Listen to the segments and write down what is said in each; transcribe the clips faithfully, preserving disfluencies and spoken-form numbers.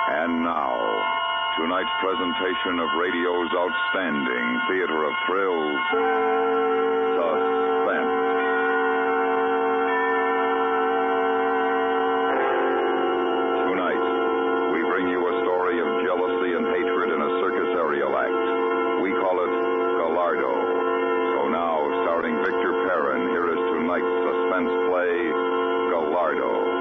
And now, tonight's presentation of radio's outstanding theater of thrills, Suspense. Tonight, we bring you a story of jealousy and hatred in a circus aerial act. We call it Gallardo. So now, starring Victor Perrin, here is tonight's suspense play, Gallardo.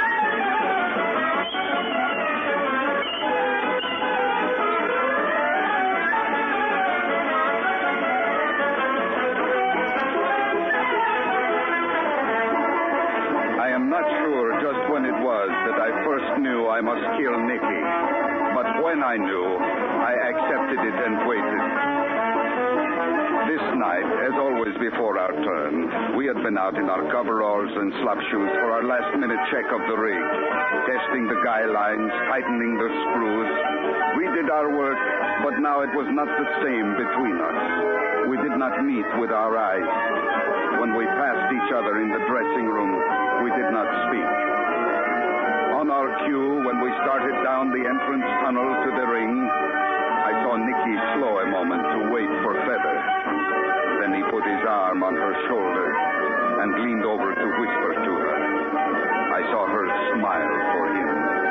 I must kill Nicky. But when I knew, I accepted it and waited. This night, as always before our turn, we had been out in our coveralls and slop shoes for our last-minute check of the rig, testing the guy lines, tightening the screws. We did our work, but now it was not the same between us. We did not meet with our eyes. When we passed each other in the dressing room, we did not speak. On our cue, when we started down the entrance tunnel to the ring, I saw Nicky slow a moment to wait for Feather. Then he put his arm on her shoulder and leaned over to whisper to her. I saw her smile for him.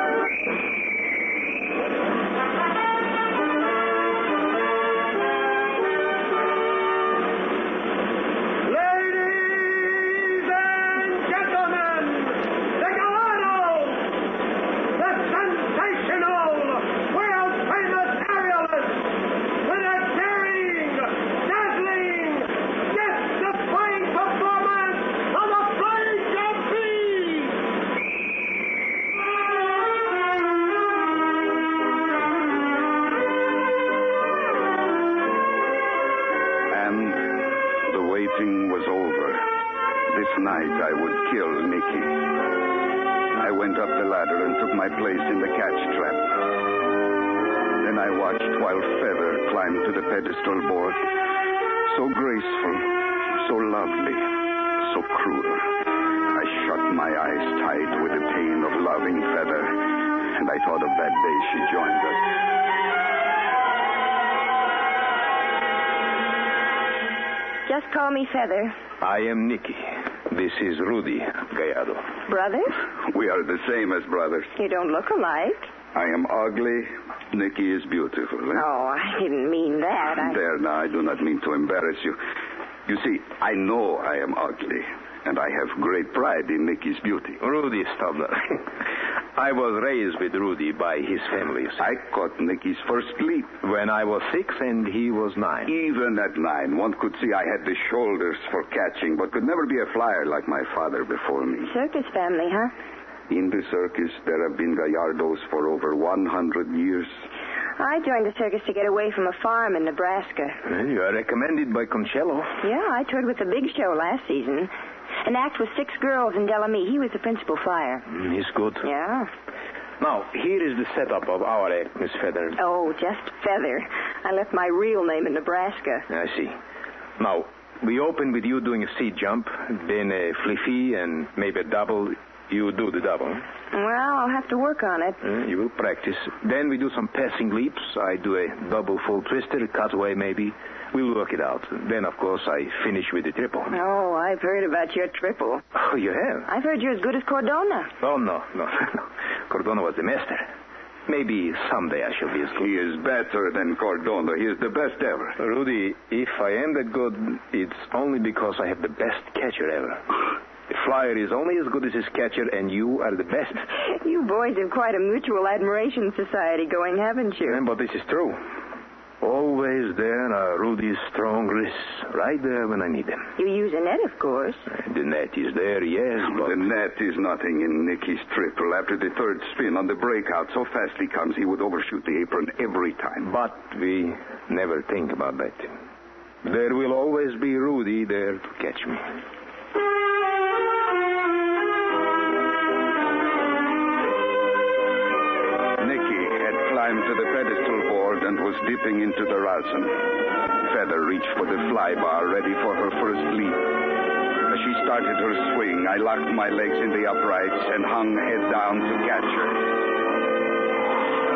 Night I would kill Nicky. I went up the ladder and took my place in the catch trap. Then I watched while Feather climbed to the pedestal board. So graceful, so lovely, so cruel. I shut my eyes tight with the pain of loving Feather, and I thought of that day she joined us. Just call me Feather. I am Nicky. This is Rudy Gallardo. Brothers? We are the same as brothers. You don't look alike. I am ugly. Nicky is beautiful. Eh? Oh, I didn't mean that. I... There, now, I do not mean to embarrass you. You see, I know I am ugly, and I have great pride in Nicky's beauty. Rudy, stop that. I was raised with Rudy by his family. I caught Nicky's first leap. When I was six and he was nine. Even at nine, one could see I had the shoulders for catching, but could never be a flyer like my father before me. Circus family, huh? In the circus, there have been Gallardos for over one hundred years. I joined the circus to get away from a farm in Nebraska. Well, you are recommended by Concello. Yeah, I toured with the Big Show last season. An act with six girls in Delamere. He was the principal flyer. Mm, he's good. Yeah. Now, here is the setup of our act, Miss Feather. Oh, just Feather. I left my real name in Nebraska. I see. Now, we open with you doing a seat jump, then a fliffy, and maybe a double. You do the double. Well, I'll have to work on it. Uh, you will practice. Then we do some passing leaps. I do a double full twister, cutaway maybe. We'll work it out. Then, of course, I finish with the triple. Oh, I've heard about your triple. Oh, you have? I've heard you're as good as Cordona. Oh, no, no, no. Cordona was the master. Maybe someday I shall be as good. He is better than Cordona. He is the best ever. Rudy, if I am that good, it's only because I have the best catcher ever. The flyer is only as good as his catcher, and you are the best. You boys have quite a mutual admiration society going, haven't you? Yeah, but this is true. Always there are Rudy's strong wrists, right there when I need them. You use a net, of course. The net is there, yes, but... The net is nothing in Nicky's triple. After the third spin on the breakout, so fast he comes, he would overshoot the apron every time. But we never think about that. There will always be Rudy there to catch me. Nicky had climbed to the pedestal board and was dipping into the rosin. Feather reached for the fly bar, ready for her first leap. As she started her swing, I locked my legs in the uprights and hung head down to catch her.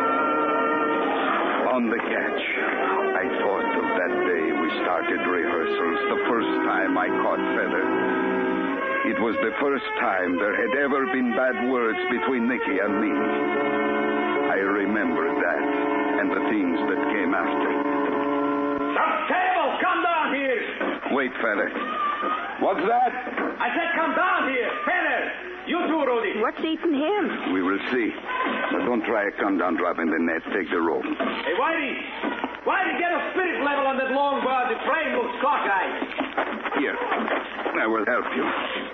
pulse the first time I caught Feather. It was the first time there had ever been bad words between Nicky and me. I remembered that and the things that came after. Some table, come down here. Wait, Feather. What's that? I said come down here. Feather, you too, Rudy. What's eating him? We will see. But don't try a come-down drop in the net. Take the rope. Hey, Whitey. Whitey, get a spirit level on that long bar. The frame looks cockeyed. Here. I will help you.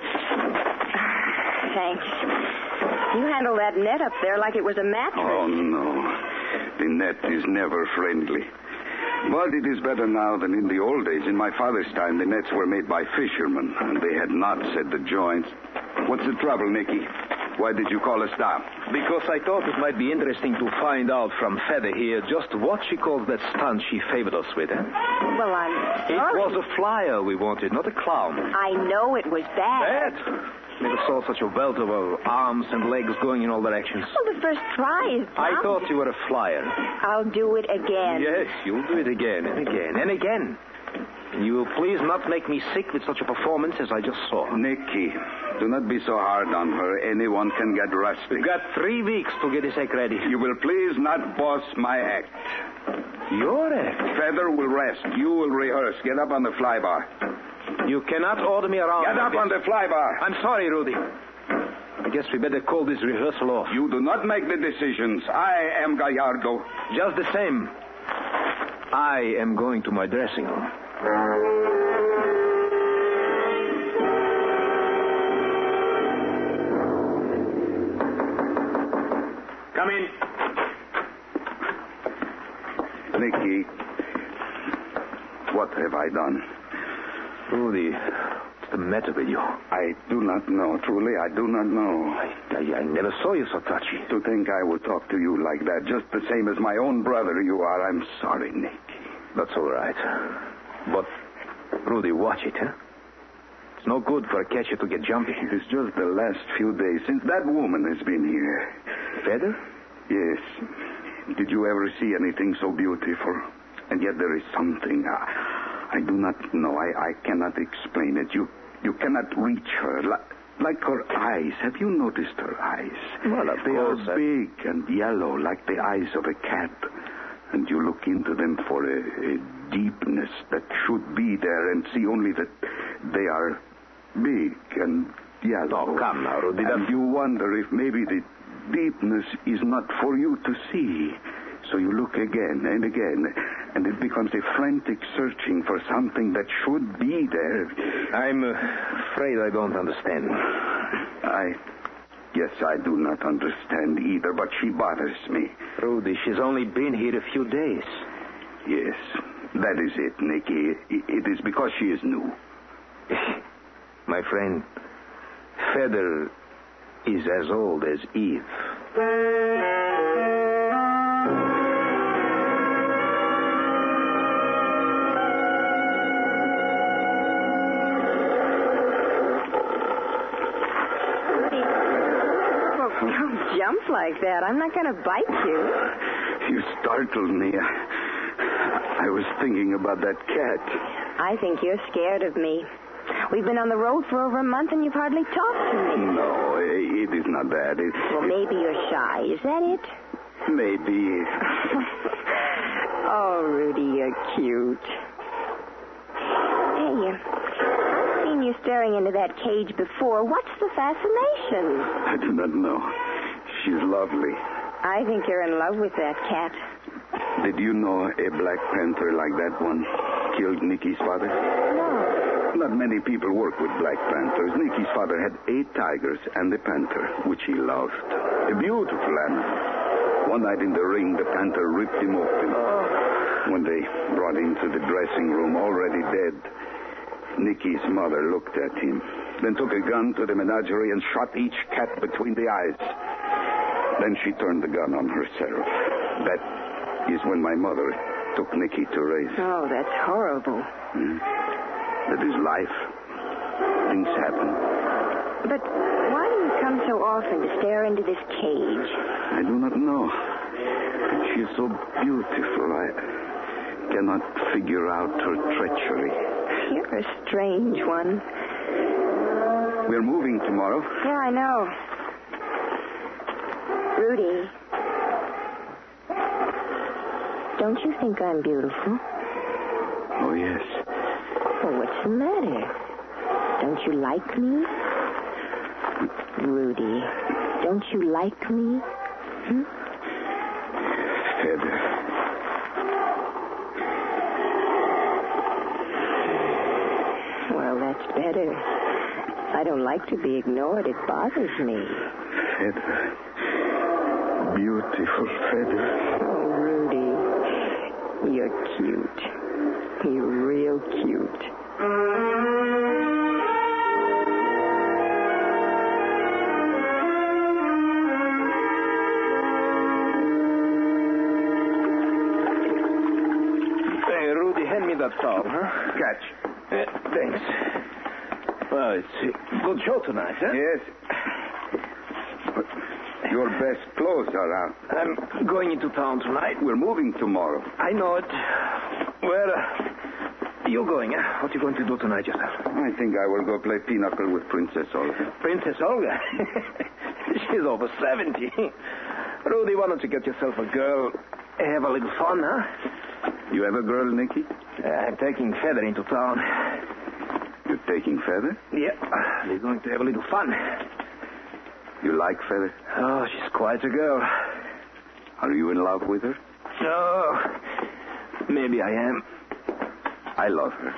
Thanks. You handle that net up there like it was a mattress. Oh, no. The net is never friendly. But it is better now than in the old days. In my father's time, the nets were made by fishermen, and they had not set the joints. What's the trouble, Nicky? Why did you call us down? Because I thought it might be interesting to find out from Feather here just what she calls that stunt she favored us with, eh? Well, I'm It sorry. was a flyer we wanted, not a clown. I know it was bad. Bad? Never saw such a wealth of uh, arms and legs going in all directions. Well, the first try is I done. thought you were a flyer. I'll do it again. Yes, you'll do it again and again and again. You will please not make me sick with such a performance as I just saw. Nicky, do not be so hard on her. Anyone can get rusty. We've got three weeks to get this act ready. You will please not boss my act. Your act? Feather will rest. You will rehearse. Get up on the flybar. You cannot order me around. Get up on the flybar. I'm sorry, Rudy. I guess we better call this rehearsal off. You do not make the decisions. I am Gallardo. Just the same, I am going to my dressing room. Come in. Nicky, what have I done? Rudy, what's the matter with you? I do not know. Truly, I do not know. I, I, I never saw you so touchy. To think I would talk to you like that, just the same as my own brother you are. I'm sorry, Nicky. That's all right. But, Rudy, watch it, huh? It's no good for a catcher to get jumpy. It is just the last few days since that woman has been here. Feather? Yes. Did you ever see anything so beautiful? And yet there is something. I, I do not know. I, I cannot explain it. You you cannot reach her. Like, like her eyes. Have you noticed her eyes? Well, of they are course, I- big and yellow, like the eyes of a cat. And you look into them for a, a deepness that should be there and see only that they are big and yellow. Oh, come now, Rudy. And you wonder if maybe the deepness is not for you to see. So you look again and again, and it becomes a frantic searching for something that should be there. I'm uh, afraid I don't understand. I... Yes, I do not understand either, but she bothers me. Rudy, she's only been here a few days. Yes, that is it, Nicky. It is because she is new. My friend, Feather is as old as Eve. Don't jump like that. I'm not going to bite you. You startled me. I, I was thinking about that cat. I think you're scared of me. We've been on the road for over a month and you've hardly talked to me. No, it is not that. It, Well, maybe you're shy. Is that it? maybe. Oh, Rudy, you're cute. Hey, uh, I've seen you staring into that cage before. What's the fascination? I do not know. She's lovely. I think you're in love with that cat. Did you know a Black Panther like that one killed Nicky's father? No. Not many people work with Black Panthers. Nicky's father had eight tigers and a panther, which he loved. A beautiful animal. One night in the ring, the panther ripped him open. When they brought him to the dressing room, already dead, Nicky's mother looked at him, then took a gun to the menagerie and shot each cat between the eyes. Then she turned the gun on herself. That is when my mother took Nicky to raise. Oh, that's horrible. Hmm. That is life. Things happen. But why do you come so often to stare into this cage? I do not know. She is so beautiful. I cannot figure out her treachery. You're a strange one. We're moving tomorrow. Yeah, I know. Rudy. Don't you think I'm beautiful? Oh, yes. Well, what's the matter? Don't you like me? Rudy, don't you like me? Hmm? Heather. Well, that's better. I don't like to be ignored. It bothers me. Feather. Beautiful feather. Oh, Rudy. You're cute. You're real cute. Hey, Rudy, hand me that towel, huh? Catch. Uh, thanks. Well, it's a good show tonight, huh? Yes. But your best clothes are out. I'm going into town tonight. We're moving tomorrow. I know it. Where uh, you going, huh? What you going to do tonight yourself? I think I will go play pinochle with Princess Olga. Princess Olga? She's over seventy. Rudy, why don't you get yourself a girl? Have a little fun, huh? You have a girl, Nicky? Uh, I'm taking Feather into town. You're taking Feather? Yeah, we're going to have a little fun. You like Feather? Oh, she's quite a girl. Are you in love with her? Oh, maybe I am. I love her.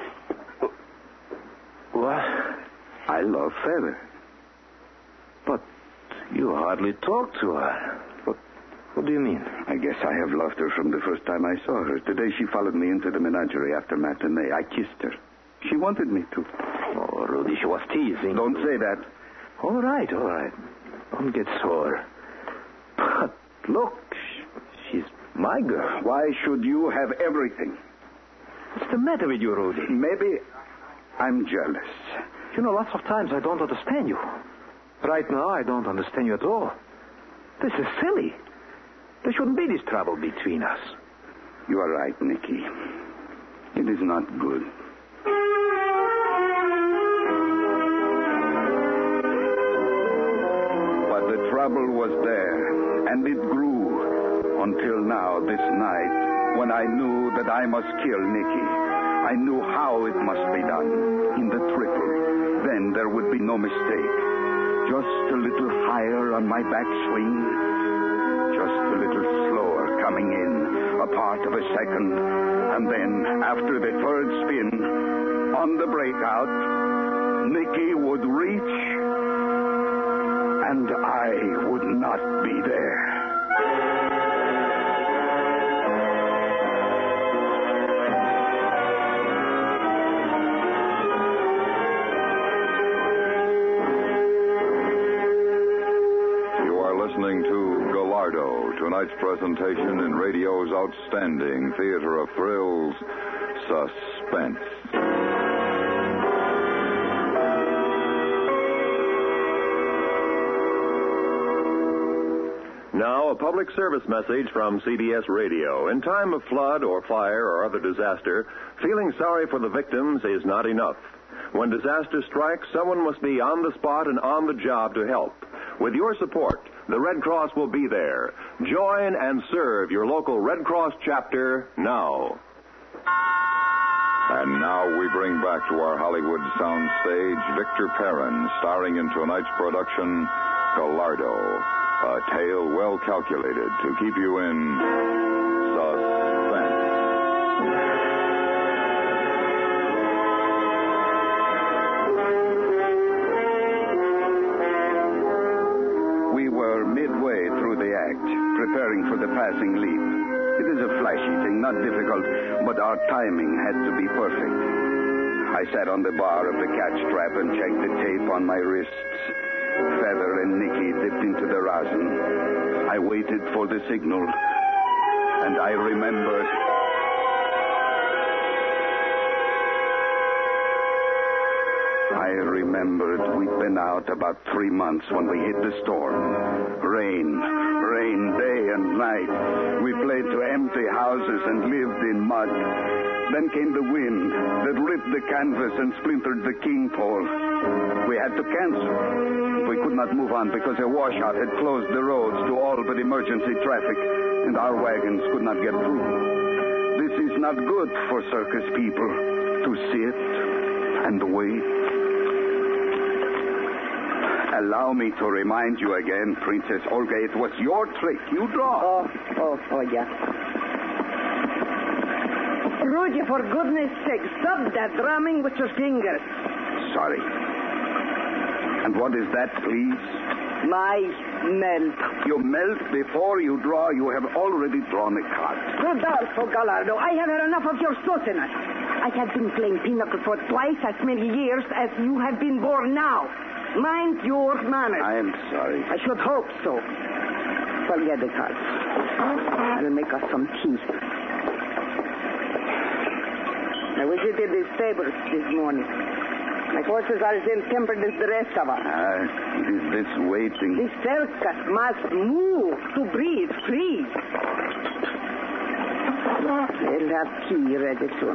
What? I love Feather. But you hardly talk to her. What, what do you mean? I guess I have loved her from the first time I saw her. Today she followed me into the menagerie after matinee. I kissed her. She wanted me to. Oh, Rudy, she was teasing. Don't say that. All right, all right. Don't get sore. But look, she's my girl. Why should you have everything? What's the matter with you, Rudy? Maybe I'm jealous. You know, lots of times I don't understand you. Right now, I don't understand you at all. This is silly. There shouldn't be this trouble between us. You are right, Nicky. It is not good. But the trouble was there, and it grew until now, this night, when I knew that I must kill Nicky. I knew how it must be done, in the triple. Then there would be no mistake. Just a little higher on my backswing. Just a little slower coming in, a part of a second. And then, after the third spin, on the breakout, Nicky would reach, and I would not be there. Listening to Gallardo, tonight's presentation in radio's outstanding theater of thrills, Suspense. Now, a public service message from C B S Radio. In time of flood or fire or other disaster, feeling sorry for the victims is not enough. When disaster strikes, someone must be on the spot and on the job to help. With your support, the Red Cross will be there. Join and serve your local Red Cross chapter now. And now we bring back to our Hollywood soundstage Victor Perrin, starring in tonight's production, Gallardo, a tale well calculated to keep you in suspense. Midway through the act, preparing for the passing leap. It is a flashy thing, not difficult, but our timing had to be perfect. I sat on the bar of the catch trap and checked the tape on my wrists. Feather and Nicky dipped into the rosin. I waited for the signal, and I remembered... I remembered we'd been out about three months when we hit the storm. Rain, rain day and night. We played to empty houses and lived in mud. Then came the wind that ripped the canvas and splintered the king pole. We had to cancel. We could not move on because a washout had closed the roads to all but emergency traffic, and our wagons could not get through. This is not good for circus people, to sit and wait. Allow me to remind you again, Princess Olga, it was your trick. You draw. Oh, oh, oh, yeah. Rudy, for goodness sake, stop that drumming with your fingers. Sorry. And what is that, please? My melt. You melt before you draw. You have already drawn a card. Rodolfo Gallardo, I have had enough of your sauciness. I have been playing pinochle for twice as many years as you have been born now. Mind your manners. I am sorry. I should hope so. Forget the cards. I'll make us some tea. I visited the stables this morning. My horses are as ill-tempered as the rest of us. Ah, it is this waiting. The circus must move to breathe free. They'll have tea ready soon.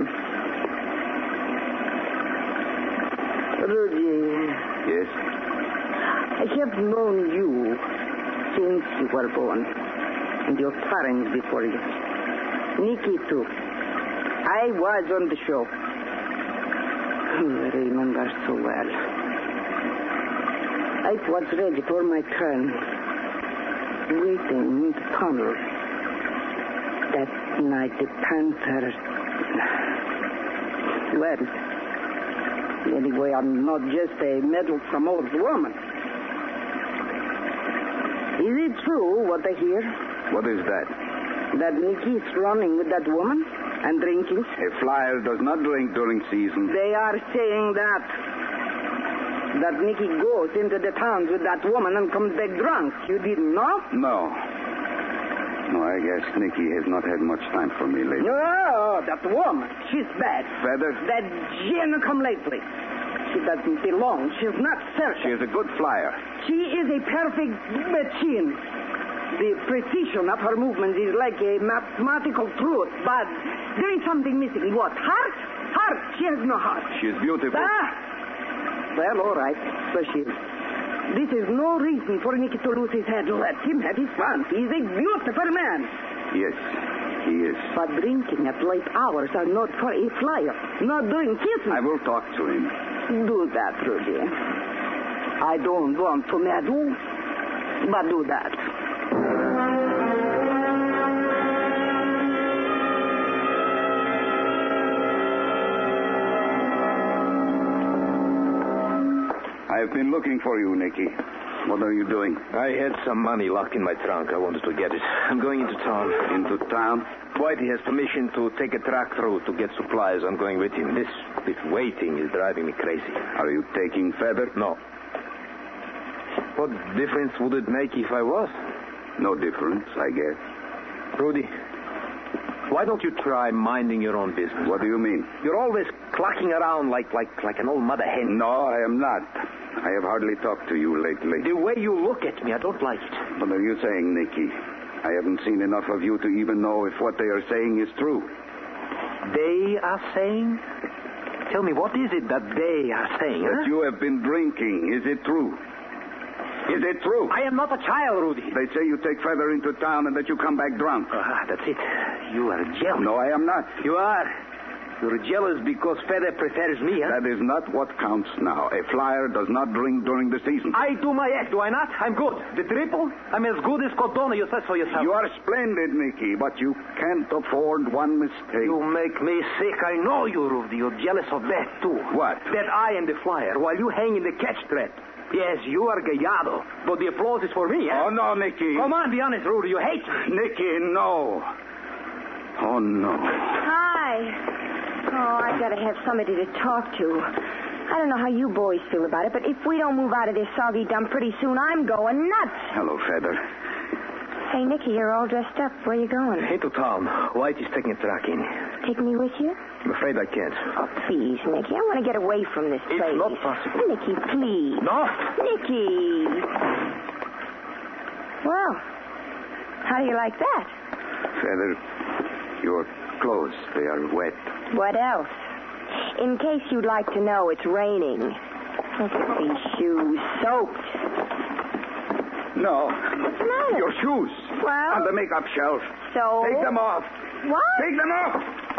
Rudy. Yes? I have known you since you were born, and your parents before you. Nicky, too. I was on the show. I remember so well. I was ready for my turn, waiting in the tunnel. That night, the panther... Well, anyway, I'm not just a meddlesome old woman. Is it true what I hear? What is that? That Nicky's running with that woman and drinking? A flyer does not drink during season. They are saying that. That Nicky goes into the towns with that woman and comes back drunk. You didn't know? No. No, I guess Nicky has not had much time for me lately. No, that woman. She's bad. Feather? That Jenna come lately. She doesn't belong. She's not certain. She is a good flyer. She is a perfect machine. The precision of her movements is like a mathematical truth, but there is something missing. What? Heart? Heart. She has no heart. She is beautiful. Ah! Well, all right. So she is. This is no reason for Nicky to lose his head. Let him have his fun. He is a beautiful man. Yes, he is. But drinking at late hours are not for a flyer. Not doing kissing. I will talk to him. Do that, Rudy. I don't want to meddle, but do that. I have been looking for you, Nicky. What are you doing? I had some money locked in my trunk. I wanted to get it. I'm going into town. Into town? Whitey has permission to take a truck through to get supplies. I'm going with him. This, this waiting is driving me crazy. Are you taking Feather? No. What difference would it make if I was? No difference, I guess. Rudy, why don't you try minding your own business? What do you mean? You're always clucking around like, like, like an old mother hen. No, I am not. I have hardly talked to you lately. The way you look at me, I don't like it. What are you saying, Nicky? I haven't seen enough of you to even know if what they are saying is true. They are saying? Tell me, what is it that they are saying? That huh? you have been drinking. Is it true? Is it true? I am not a child, Rudy. They say you take Feather into town and that you come back drunk. Ah, that's it. You are jealous. No, I am not. You are. You're jealous because Feather prefers me, huh? That is not what counts now. A flyer does not drink during the season. I do my act, do I not? I'm good. The triple? I'm as good as Cordona. You said so yourself. You are splendid, Nicky, but you can't afford one mistake. You make me sick. I know you, Rudy. You're jealous of that, too. What? That I am the flyer while you hang in the catch thread. Yes, you are Gallardo, but the applause is for me, huh? Oh, no, Nicky. Come on, be honest, Rudy. You hate me. Nicky, no. Oh, no. Hi. Oh, I gotta have somebody to talk to. I don't know how you boys feel about it, but if we don't move out of this soggy dump pretty soon, I'm going nuts. Hello, Feather. Hey, Nicky, you're all dressed up. Where you going? Into town. Whitey's taking a truck in. Take me with you? I'm afraid I can't. Oh, please, Nicky. I want to get away from this It's place. not possible. Nicky, please. No. Nicky. Well, how do you like that? Feather, you're clothes. They are wet. What else? In case you'd like to know, it's raining. Look at these shoes, soaked. No. What's the matter? Your shoes. Well? On the makeup shelf. So? Take them off. What? Take them off.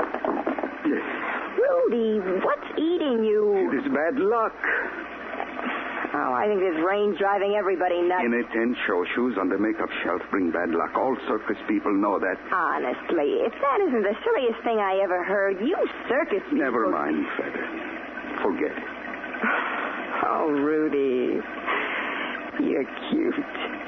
Rudy, what's eating you? It is bad luck. Oh, I think this rain's driving everybody nuts. Inattention show shoes on the makeup shelf bring bad luck. All circus people know that. Honestly, if that isn't the silliest thing I ever heard, you circus people... Never mind, Feather. Forget it. Oh, Rudy. You're cute.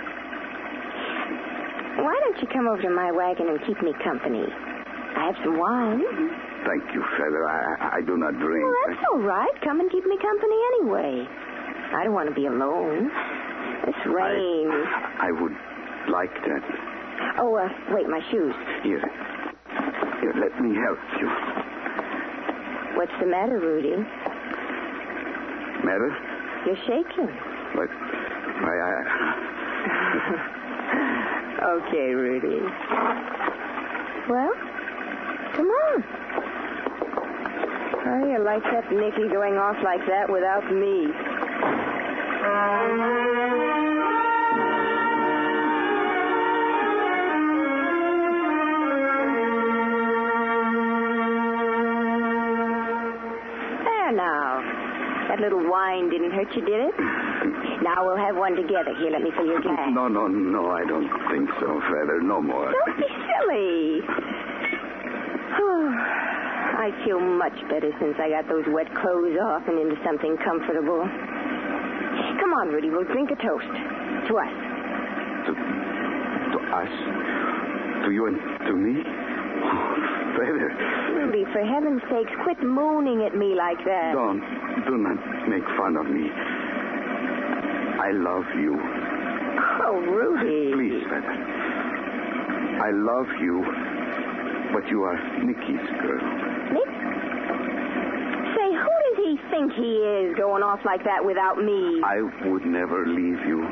Why don't you come over to my wagon and keep me company? I have some wine. Thank you, Feather. I, I do not drink. Well, that's all right. Come and keep me company anyway. I don't want to be alone. This rain. I, I would like that. Oh, uh, wait, my shoes. Here. Here, let me help you. What's the matter, Rudy? Matter? You're shaking. But I... I... Okay, Rudy. Well, come on. How do you like that Nicky going off like that without me? There now. That little wine didn't hurt you, did it? Now we'll have one together. Here, let me fill your glass. No, no, no, I don't think so, Feather. No more. Don't be silly. I feel much better since I got those wet clothes off and into something comfortable. Come on, Rudy, we'll drink a toast. To us. To, to us? To you and to me? Oh, Feather. Rudy, for heaven's sakes, quit mooning at me like that. Don't. Do not make fun of me. I love you. Oh, Rudy. Please, Feather. I love you, but you are Nicky's girl. Nick? Say, who does he think he is going off like that without me? I would never leave you.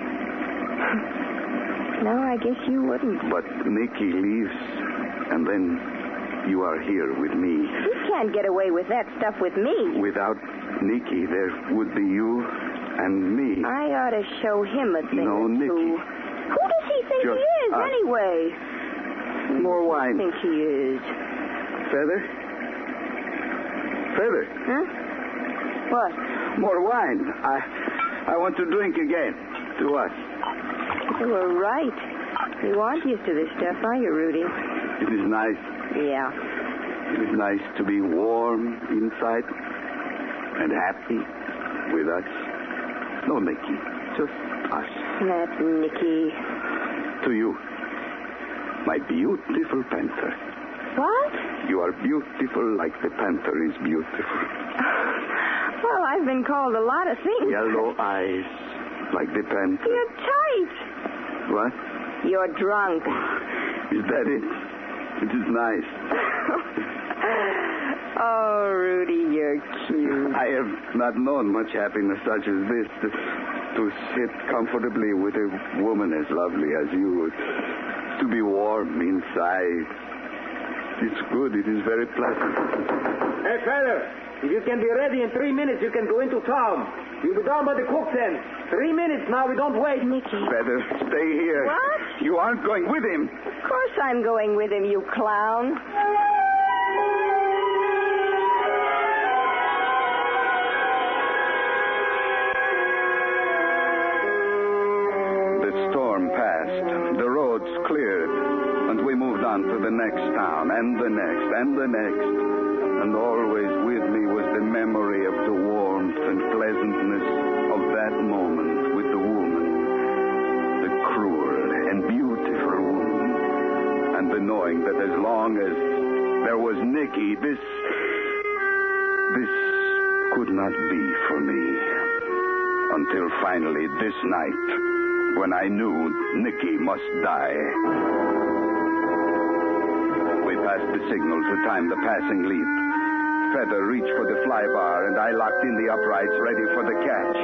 No, I guess you wouldn't. But Nicky leaves, and then you are here with me. He can't get away with that stuff with me. Without Nicky, there would be you and me. I ought to show him a thing No, or Nicky. two. Who does he think Just he is, us. anyway? More Who wine. do you think he is? Feather? Feather? Huh? What? More wine. I I want to drink again. To us. You were right. You aren't used to this stuff, are you, Rudy? It is nice. Yeah. It is nice to be warm inside and happy with us. No, Nicky. Just us. That Nicky. To you, my beautiful panther. What? You are beautiful like the panther is beautiful. Well, I've been called a lot of things. Yellow eyes like the panther. You're tight. What? You're drunk. Is that it? It is nice. Oh, Rudy, you're cute. I have not known much happiness such as this. To, to sit comfortably with a woman as lovely as you. To be warm inside. It's good. It is very pleasant. Hey, fella, if you can be ready in three minutes, you can go into town. You'll be down by the cook's end. Three minutes now. We don't wait. Nicky. Feather, stay here. What? You aren't going with him. Of course I'm going with him, you clown. The storm passed. The roads cleared. And we moved on to the next town, and the next, and the next. And always with me was the memory of the warmth and pleasantness of that moment with the woman. The cruel and beautiful woman. And the knowing that as long as there was Nicky, this... this could not be for me. Until finally this night, when I knew Nicky must die. We passed the signal to time the passing leap. Feather reached for the fly bar, and I locked in the uprights ready for the catch.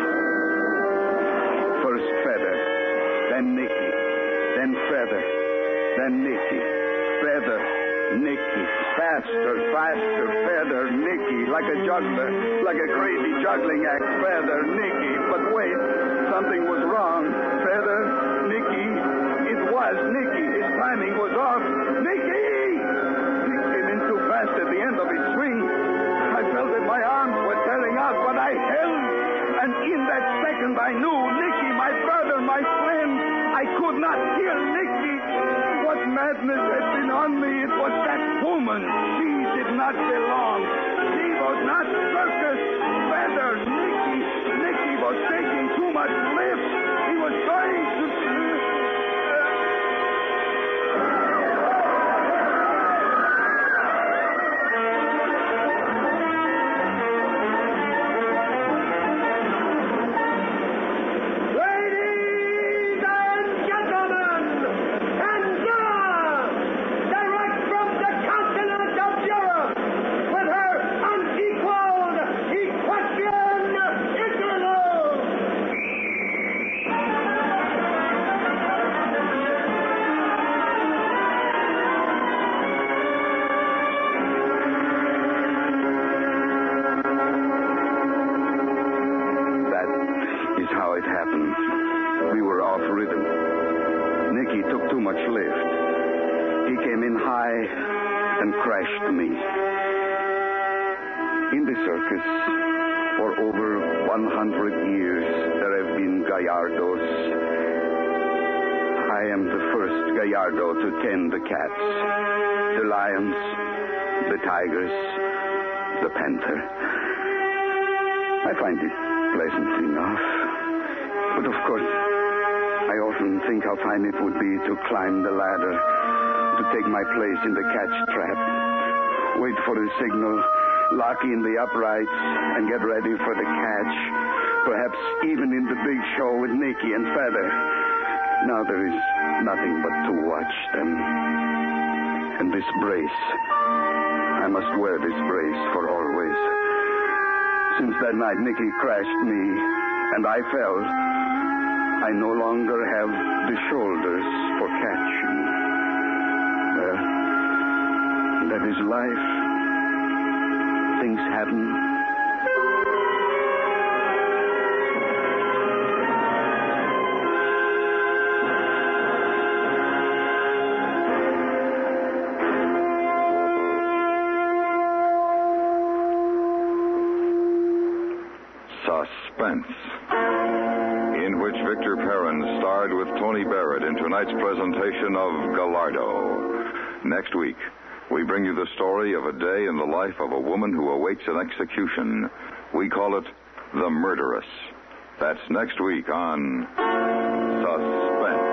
First Feather, then Nicky, then Feather, then Nicky, Feather, Nicky. Faster, faster, feather, Nicky. Like a juggler, like a crazy juggling act, feather, Nicky. But wait, something was wrong. Feather, Nicky. It was Nicky. His timing was off. Nicky! He came in too fast at the end of his swing. I felt that my arms were tearing out, but I held. And in that second I knew, Nicky, my brother, my friend, I could not kill Nicky. What madness had been on me. It was that woman. She did not belong. She was not circus. Feather, Nicky. Nicky was taking too much lift. He was trying to... and crashed me. In the circus, for over one hundred years, there have been Gallardos. I am the first Gallardo to tend the cats, the lions, the tigers, the panther. I find it pleasant enough. But of course, I often think how fine it would be to climb the ladder, to take my place in the catch trap, wait for the signal, lock in the uprights, and get ready for the catch, perhaps even in the big show with Nicky and Feather. Now there is nothing but to watch them. And this brace, I must wear this brace for always. Since that night Nicky crashed me, and I fell, I no longer have the shoulders for catching. Well, that is life. Things happen. Suspense, in which Victor Perrin starred with Tony Barrett in tonight's presentation of Gallardo. Next week, we bring you the story of a day in the life of a woman who awaits an execution. We call it The Murderess. That's next week on Suspense.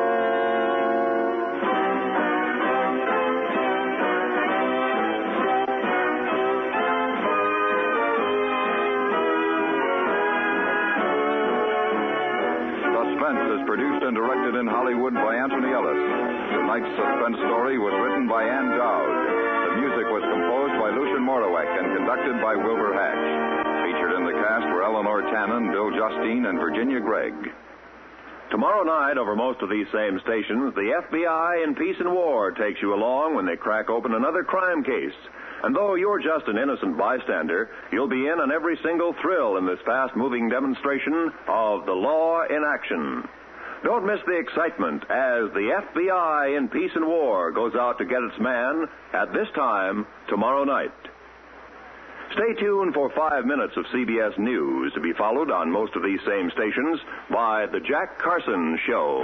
Suspense is produced and directed in Hollywood by Anthony Ellis. Tonight's suspense story was written by Ann Dowd. The music was composed by Lucien Morawek and conducted by Wilbur Hatch. Featured in the cast were Eleanor Tannen, Bill Justine, and Virginia Gregg. Tomorrow night, over most of these same stations, the F B I in Peace and War takes you along when they crack open another crime case. And though you're just an innocent bystander, you'll be in on every single thrill in this fast-moving demonstration of the law in action. Don't miss the excitement as the F B I in Peace and War goes out to get its man at this time tomorrow night. Stay tuned for five minutes of C B S News to be followed on most of these same stations by The Jack Carson Show.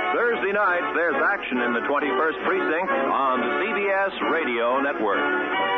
Nights, there's action in the twenty-first Precinct on the C B S Radio Network.